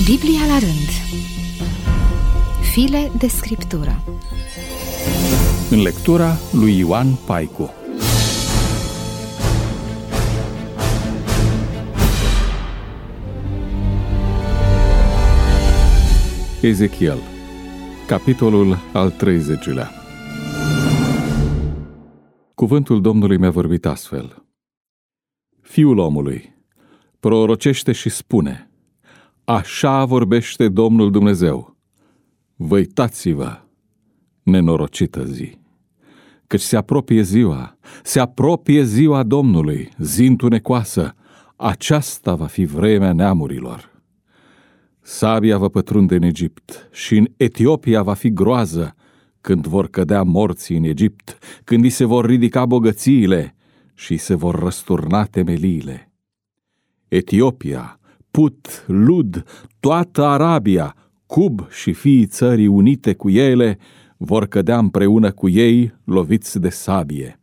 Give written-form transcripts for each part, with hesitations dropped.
Biblia la rând. File de scriptură. În lectura lui Ioan Paicu. Ezechiel, capitolul al 30-lea. Cuvântul Domnului mi-a vorbit astfel: Fiul omului, prorocește și spune: așa vorbește Domnul Dumnezeu. Văitați-vă, nenorocită zi, căci se apropie ziua Domnului, zi întunecoasă, aceasta va fi vremea neamurilor. Sabia va pătrunde în Egipt și în Etiopia va fi groază, când vor cădea morții în Egipt, când îi se vor ridica bogățiile și se vor răsturna temeliile. Etiopia, Put, Lud, toată Arabia, Cub și fiii țării unite cu ele vor cădea împreună cu ei, loviți de sabie.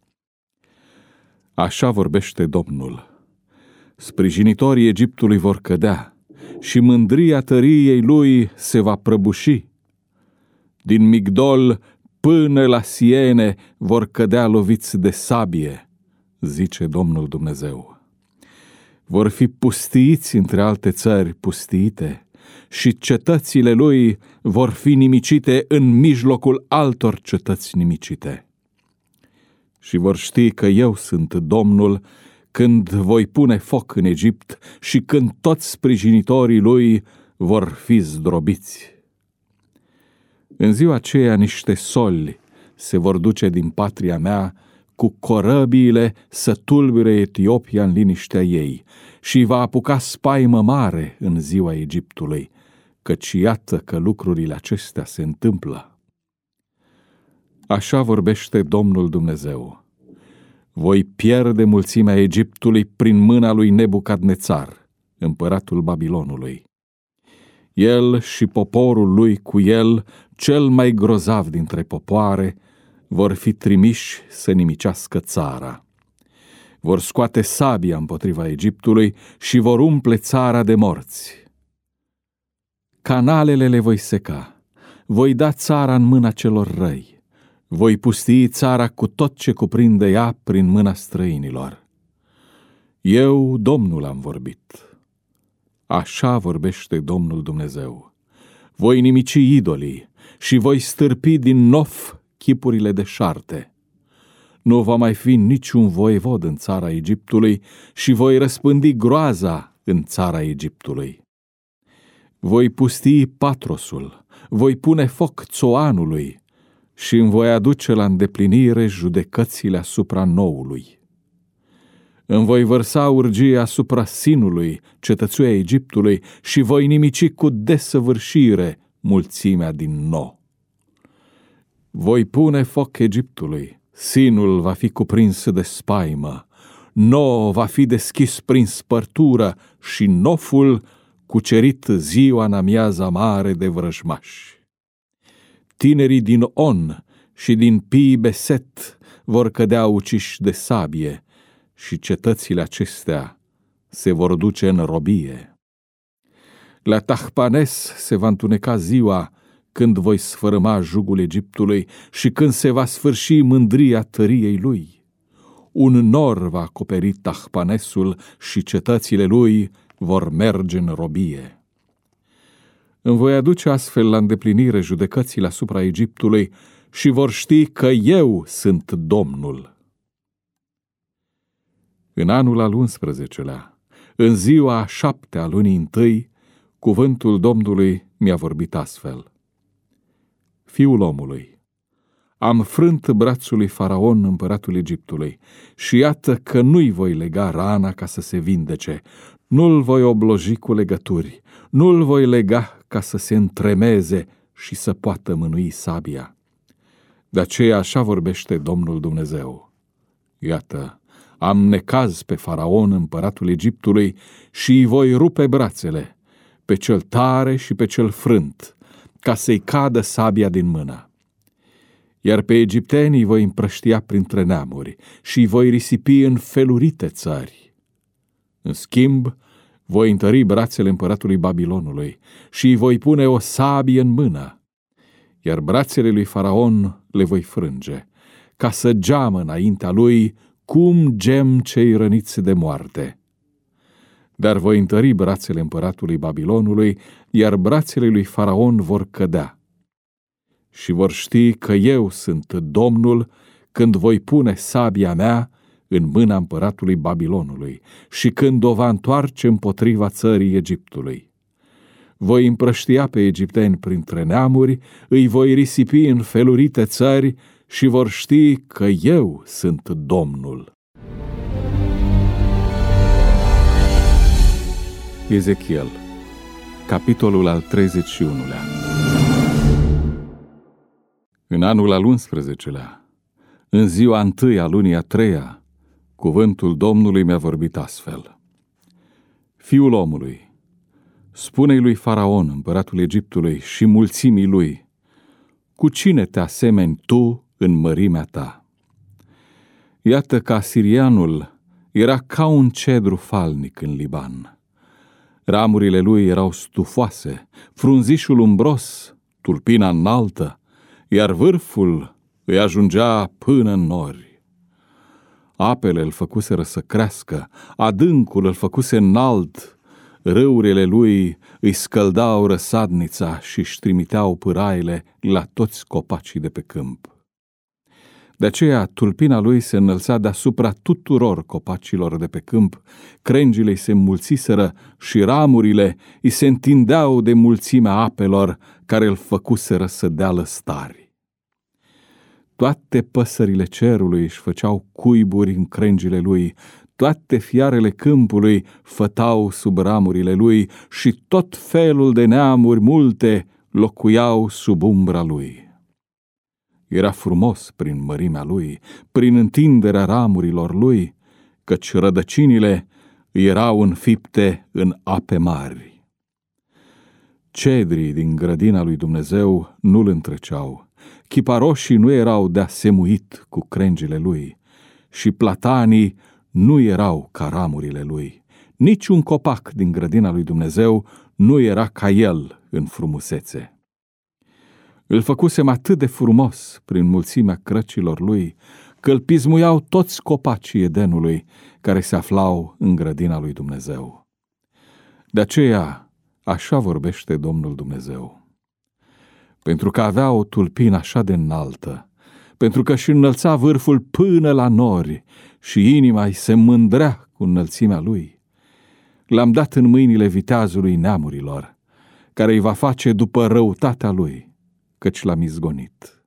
Așa vorbește Domnul: sprijinitorii Egiptului vor cădea și mândria tăriei lui se va prăbuși. Din Migdol până la Siene vor cădea loviți de sabie, zice Domnul Dumnezeu. Vor fi pustiiți între alte țări pustiite și cetățile lui vor fi nimicite în mijlocul altor cetăți nimicite. Și vor ști că eu sunt Domnul când voi pune foc în Egipt și când toți sprijinitorii lui vor fi zdrobiți. În ziua aceea niște soli se vor duce din patria mea cu corăbiile să tulbure Etiopia în liniștea ei și va apuca spaimă mare în ziua Egiptului, căci iată că lucrurile acestea se întâmplă. Așa vorbește Domnul Dumnezeu: voi pierde mulțimea Egiptului prin mâna lui Nebucadnețar, împăratul Babilonului. El și poporul lui cu el, cel mai grozav dintre popoare, vor fi trimiși să nimicească țara. Vor scoate sabia împotriva Egiptului și vor umple țara de morți. Canalele le voi seca, voi da țara în mâna celor răi, voi pustii țara cu tot ce cuprinde ea prin mâna străinilor. Eu, Domnul, am vorbit. Așa vorbește Domnul Dumnezeu: voi nimici idolii și voi stârpi din Nof chipurile de șarte. Nu va mai fi niciun voievod în țara Egiptului și voi răspândi groaza în țara Egiptului. Voi pustii Patrosul, voi pune foc Țoanului și îmi voi aduce la îndeplinire judecățile asupra Noului. Îmi voi vărsa urgie asupra Sinului, cetățuia Egiptului, și voi nimici cu desăvârșire mulțimea din Nou. Voi pune foc Egiptului, Sinul va fi cuprins de spaimă, Nou va fi deschis prin spărtură și Noful cucerit ziua în amiaza mare de vrăjmași. Tinerii din On și din Pi Beset vor cădea uciși de sabie și cetățile acestea se vor duce în robie. La Tahpanes se va întuneca ziua când voi sfărâma jugul Egiptului și când se va sfârși mândria tăriei lui. Un nor va acoperi Tahpanesul și cetățile lui vor merge în robie. Îmi voi aduce astfel la îndeplinire judecățile asupra Egiptului și vor ști că eu sunt Domnul. În anul al 11-lea, în ziua a 7-a lunii întâi, cuvântul Domnului mi-a vorbit astfel: Fiul omului, am frânt brațul lui Faraon, împăratul Egiptului, și iată că nu-i voi lega rana ca să se vindece, nu-l voi obloji cu legături, nu-l voi lega ca să se întremeze și să poată mânui sabia. De aceea așa vorbește Domnul Dumnezeu: iată, am necaz pe Faraon, împăratul Egiptului, și îi voi rupe brațele, pe cel tare și pe cel frânt, ca să-i cadă sabia din mână. Iar pe egiptenii voi împrăștia printre neamuri și îi voi risipi în felurite țări. În schimb, Voi întări brațele împăratului Babilonului și îi voi pune o sabie în mână, iar brațele lui Faraon le voi frânge, ca să geamă înaintea lui cum gem cei răniți de moarte. Dar voi întări brațele împăratului Babilonului, iar brațele lui Faraon vor cădea. Și vor ști că eu sunt Domnul când voi pune sabia mea în mâna împăratului Babilonului și când o va întoarce împotriva țării Egiptului. Voi împrăștia pe egipteni printre neamuri, îi voi risipi în felurite țări și vor ști că eu sunt Domnul. Ezechiel, capitolul al 31-lea. În anul al 11-lea, în ziua 1 a lunii a 3-a, cuvântul Domnului mi-a vorbit astfel: Fiul omului, spune-i lui Faraon, împăratul Egiptului, și mulțimii lui, cu cine te asemeni tu în mărimea ta? Iată că asirianul era ca un cedru falnic în Liban. Ramurile lui erau stufoase, frunzișul umbros, tulpina înaltă, iar vârful îi ajungea până în nori. Apele îl făcuseră să crească, adâncul îl făcuse înalt, râurile lui îi scăldau răsadnița și își trimiteau pâraile la toți copacii de pe câmp. De aceea tulpina lui se înălța deasupra tuturor copacilor de pe câmp, crengile îi se înmulțiseră și ramurile îi se întindeau de mulțimea apelor care îl făcuseră să dea lăstari. Toate păsările cerului își făceau cuiburi în crengile lui, toate fiarele câmpului fătau sub ramurile lui și tot felul de neamuri multe locuiau sub umbra lui. Era frumos prin mărimea lui, prin întinderea ramurilor lui, căci rădăcinile erau înfipte în ape mari. Cedrii din grădina lui Dumnezeu nu-l întreceau, chiparoșii nu erau de asemuit cu crengile lui și platanii nu erau ca ramurile lui. Niciun copac din grădina lui Dumnezeu nu era ca el în frumusețe. Îl făcusem atât de frumos prin mulțimea crăcilor lui, că îl pismuiau toți copacii Edenului care se aflau în grădina lui Dumnezeu. De aceea, așa vorbește Domnul Dumnezeu: pentru că avea o tulpină așa de înaltă, pentru că își înălța vârful până la nori și inima-i se mândrea cu înălțimea lui, l-am dat în mâinile viteazului neamurilor, care îi va face după răutatea lui, căci l-am izgonit.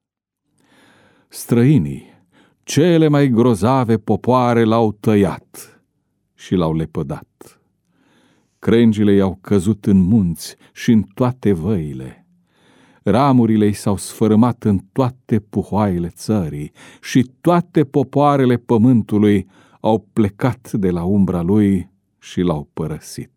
Străinii, cele mai grozave popoare, l-au tăiat și l-au lepădat. Crengile i-au căzut în munți și în toate văile. Ramurile i s-au sfărâmat în toate puhoaiele țării și toate popoarele pământului au plecat de la umbra lui și l-au părăsit.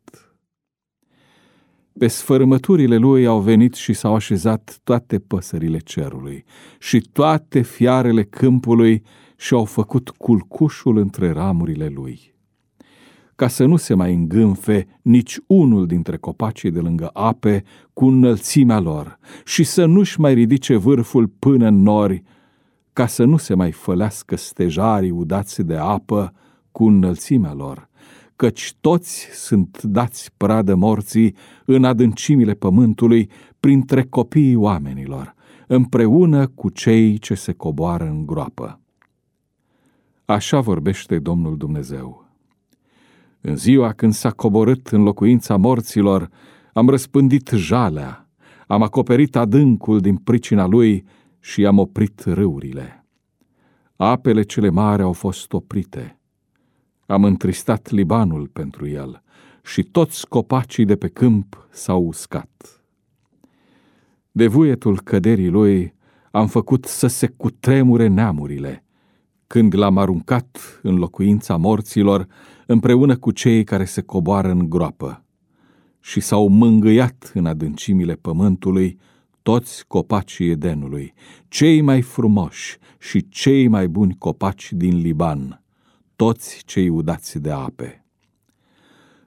Pe sfărâmăturile lui au venit și s-au așezat toate păsările cerului și toate fiarele câmpului și-au făcut culcușul între ramurile lui. Ca să nu se mai îngânfe nici unul dintre copacii de lângă ape cu înălțimea lor și să nu-și mai ridice vârful până în nori, ca să nu se mai fălească stejarii udați de apă cu înălțimea lor, căci toți sunt dați pradă morții în adâncimile pământului printre copiii oamenilor, împreună cu cei ce se coboară în groapă. Așa vorbește Domnul Dumnezeu: în ziua când s-a coborât în locuința morților, am răspândit jalea, am acoperit adâncul din pricina lui și am oprit râurile. Apele cele mari au fost oprite. Am întristat Libanul pentru el și toți copacii de pe câmp s-au uscat. De vuietul căderii lui am făcut să se cutremure neamurile, când l-am aruncat în locuința morților împreună cu cei care se coboară în groapă, și s-au mângâiat în adâncimile pământului toți copacii Edenului, cei mai frumoși și cei mai buni copaci din Liban, toți cei udați de ape.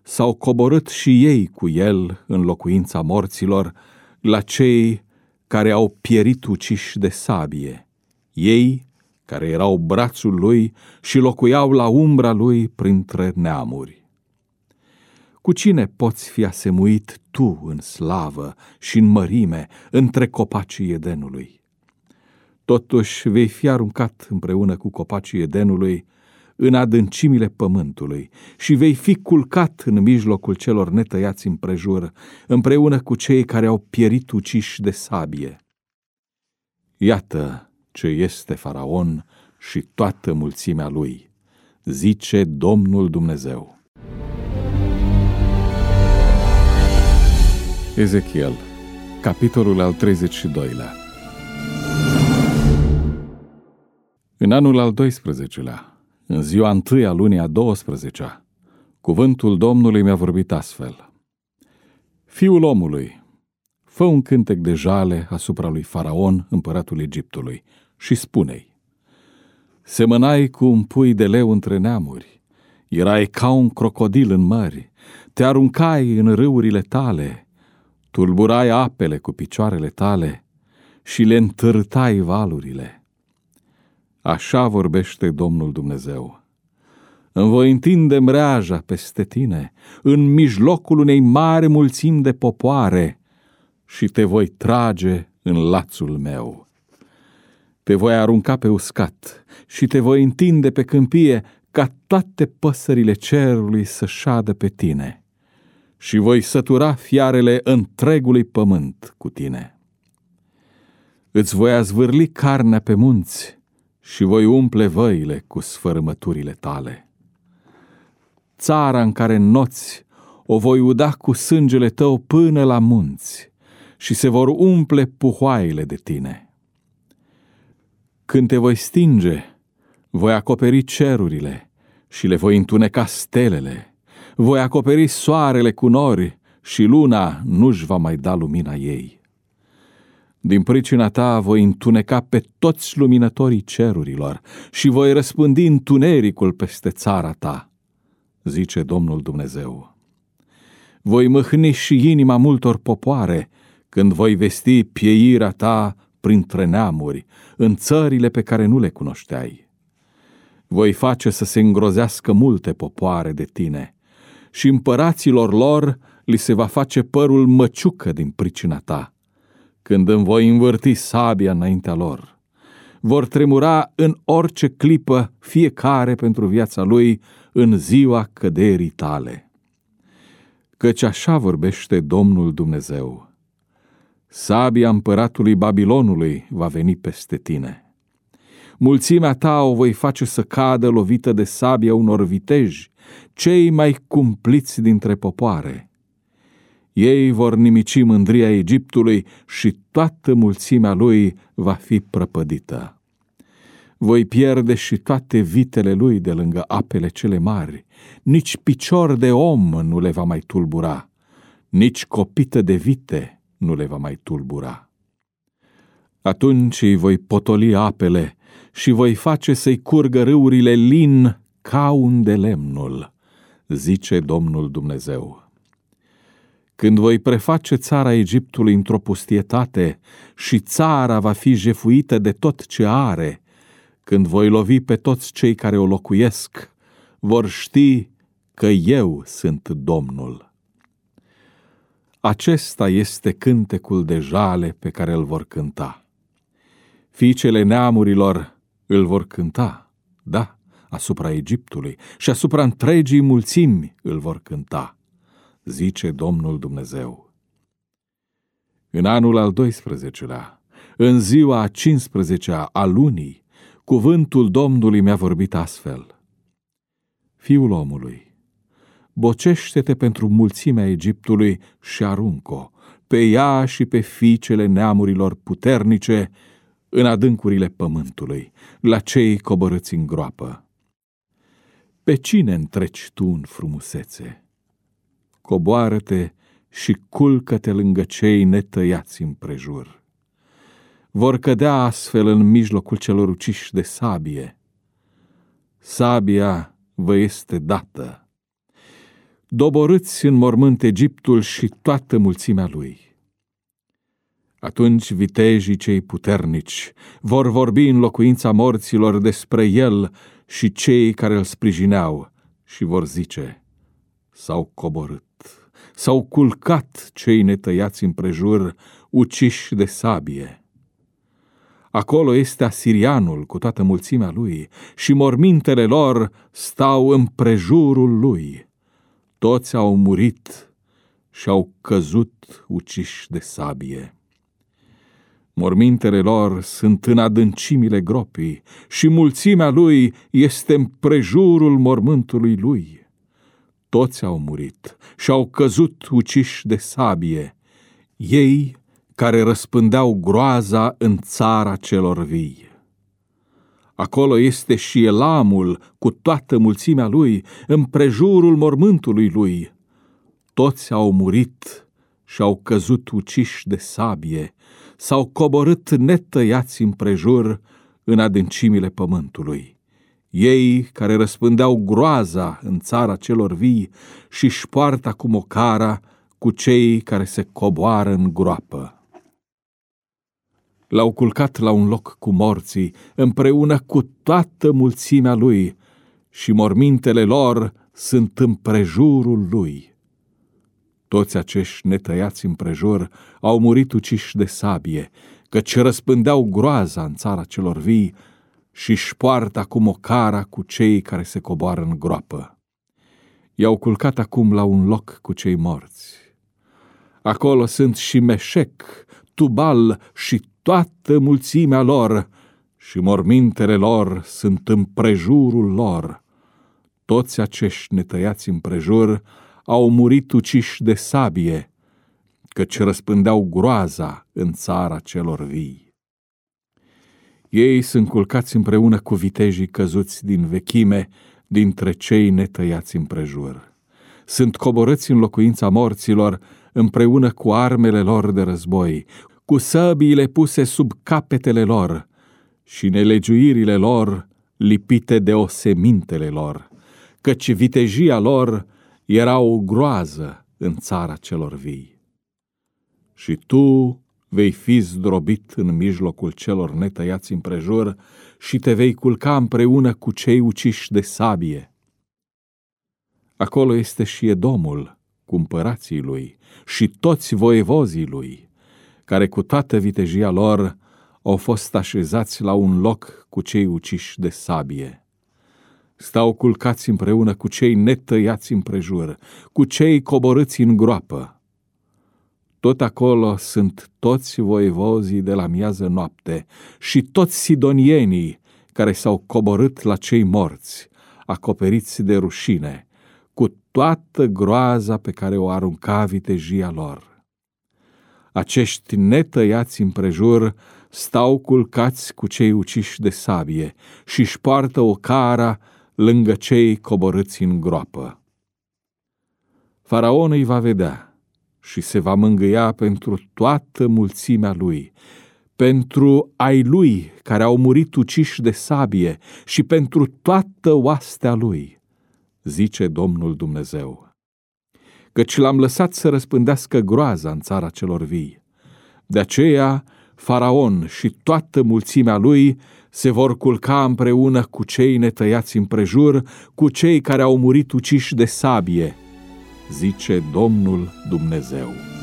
s-au coborât și ei cu el în locuința morților, la cei care au pierit uciși de sabie, ei care erau brațul lui și locuiau la umbra lui printre neamuri. Cu cine poți fi asemuit tu în slavă și în mărime între copacii Edenului? Totuși vei fi aruncat împreună cu copacii Edenului în adâncimile pământului și vei fi culcat în mijlocul celor netăiați împrejur, împreună cu cei care au pierit uciși de sabie. Iată ce este Faraon și toată mulțimea lui, zice Domnul Dumnezeu. Ezechiel, capitolul al 32-lea. În anul al 12-lea, în ziua 1 a lunii a 12-a, cuvântul Domnului mi-a vorbit astfel: Fiul omului, fă un cântec de jale asupra lui Faraon, împăratul Egiptului, și spune-i: semănai cu un pui de leu între neamuri, erai ca un crocodil în mări, te aruncai în râurile tale, tulburai apele cu picioarele tale și le întârtai valurile. Așa vorbește Domnul Dumnezeu: îmi voi întinde mreaja peste tine, în mijlocul unei mari mulțimi de popoare, și te voi trage în lațul meu. Te voi arunca pe uscat și te voi întinde pe câmpie, ca toate păsările cerului să șadă pe tine, și voi sătura fiarele întregului pământ cu tine. Îți voi azvârli carnea pe munți și voi umple văile cu sfărâmăturile tale. Țara în care înnoți o voi uda cu sângele tău până la munți și se vor umple puhoaiele de tine. Când te voi stinge, voi acoperi cerurile și le voi întuneca stelele, voi acoperi soarele cu nori și luna nu-și va mai da lumina ei. Din pricina ta voi întuneca pe toți luminătorii cerurilor și voi răspândi întunericul peste țara ta, zice Domnul Dumnezeu. Voi mâhni și inima multor popoare când voi vesti pieirea ta printre neamuri, în țările pe care nu le cunoșteai. Voi face să se îngrozească multe popoare de tine și împăraților lor li se va face părul măciucă din pricina ta, când îmi voi învârti sabia înaintea lor. Vor tremura în orice clipă fiecare pentru viața lui în ziua căderii tale. Căci așa vorbește Domnul Dumnezeu: sabia împăratului Babilonului va veni peste tine. Mulțimea ta o voi face să cadă lovită de sabia unor viteji, cei mai cumpliți dintre popoare. Ei vor nimici mândria Egiptului și toată mulțimea lui va fi prăpădită. Voi pierde și toate vitele lui de lângă apele cele mari, nici picior de om nu le va mai tulbura, nici copită de vite nu le va mai tulbura. Atunci îi voi potoli apele și voi face să-i curgă râurile lin ca un de lemnul, zice Domnul Dumnezeu. Când voi preface țara Egiptului într-o pustietate și țara va fi jefuită de tot ce are, când voi lovi pe toți cei care o locuiesc, vor ști că eu sunt Domnul. Acesta este cântecul de jale pe care îl vor cânta. Fiicele neamurilor îl vor cânta, da, asupra Egiptului și asupra întregii mulțimi îl vor cânta, zice Domnul Dumnezeu. În anul al 12-lea, în ziua a 15-a a lunii, cuvântul Domnului mi-a vorbit astfel: Fiul omului, bocește-te pentru mulțimea Egiptului și aruncă pe ea și pe fiicele neamurilor puternice în adâncurile pământului, la cei coborâți în groapă. Pe cine întreci tu în frumusețe? Coboară-te și culcă-te lângă cei netăiați împrejur. Vor cădea astfel în mijlocul celor uciși de sabie. Sabia vă este dată. doborâți în mormânt Egiptul și toată mulțimea lui. Atunci vitejii cei puternici vor vorbi în locuința morților despre el și cei care îl sprijineau și vor zice: s-au coborât, s-au culcat cei netăiați împrejur, uciși de sabie. Acolo este asirianul cu toată mulțimea lui și mormintele lor stau împrejurul lui. Toți au murit și au căzut uciși de sabie. Mormintele lor sunt în adâncimile gropii și mulțimea lui este împrejurul mormântului lui. Toți au murit și au căzut uciși de sabie, ei care răspândeau groaza în țara celor vii. Acolo este și Elamul cu toată mulțimea lui, împrejurul mormântului lui. Toți au murit și au căzut uciși de sabie, s-au coborât netăiați împrejur în adâncimile pământului. Ei care răspândeau groaza în țara celor vii și-și poartă acum ocara cu cei care se coboară în groapă. L-au culcat la un loc cu morții, împreună cu toată mulțimea lui, și mormintele lor sunt împrejurul lui. Toți acești netăiați împrejur au murit uciși de sabie, căci răspândeau groaza în țara celor vii și-și poartă acum ocara cu cei care se coboară în groapă. I-au culcat acum la un loc cu cei morți. Acolo sunt și Meșec, Tubal și toată mulțimea lor, și mormintele lor sunt împrejurul lor. Toți acești netăiați împrejur au murit uciși de sabie, căci răspândeau groaza în țara celor vii. Ei sunt culcați împreună cu vitejii căzuți din vechime, dintre cei netăiați împrejur. Sunt coborâți în locuința morților, împreună cu armele lor de război, cu săbiile puse sub capetele lor și nelegiuirile lor lipite de osemintele lor, căci vitejia lor era o groază în țara celor vii. Și tu vei fi zdrobit în mijlocul celor netăiați împrejur și te vei culca împreună cu cei uciși de sabie. Acolo este și Edomul cu împărații lui și toți voievozii lui, care cu toată vitejia lor au fost așezați la un loc cu cei uciși de sabie. Stau culcați împreună cu cei netăiați împrejur, cu cei coborâți în groapă. Tot acolo sunt toți voievozii de la miază noapte și toți sidonienii care s-au coborât la cei morți, acoperiți de rușine, cu toată groaza pe care o arunca vitejia lor. Acești netăiați împrejur stau culcați cu cei uciși de sabie și-și poartă ocara lângă cei coborâți în groapă. Faraon îi va vedea și se va mângâia pentru toată mulțimea lui, pentru ai lui care au murit uciși de sabie și pentru toată oastea lui, zice Domnul Dumnezeu. Căci l-am lăsat să răspândească groaza în țara celor vii. De aceea, Faraon și toată mulțimea lui se vor culca împreună cu cei netăiați împrejur, cu cei care au murit uciși de sabie, zice Domnul Dumnezeu.